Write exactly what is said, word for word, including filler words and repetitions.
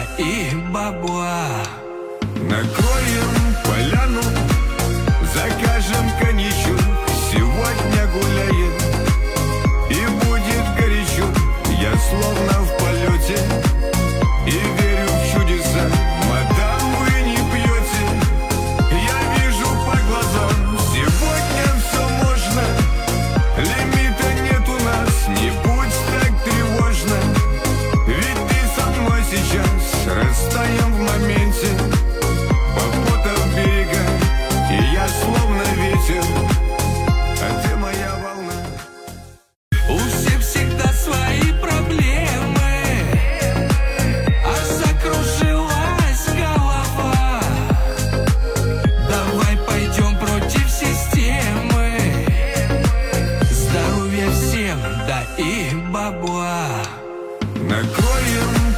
да и бабла. Накроем поляну, закажем коньячок, сегодня гуляем, и будет горячо. Я словно в полете и верю в чудеса. Мадам, вы не пьете, я вижу по глазам. Сегодня все можно, лимита нет у нас. Не будь так тревожно, ведь ты со мной сейчас. Растаем в моменте по фото берега, и я словно ветер, а ты моя волна. У всех всегда свои проблемы, а закружилась голова. Давай пойдем против системы. Здоровья всем, да и бабла. Накроем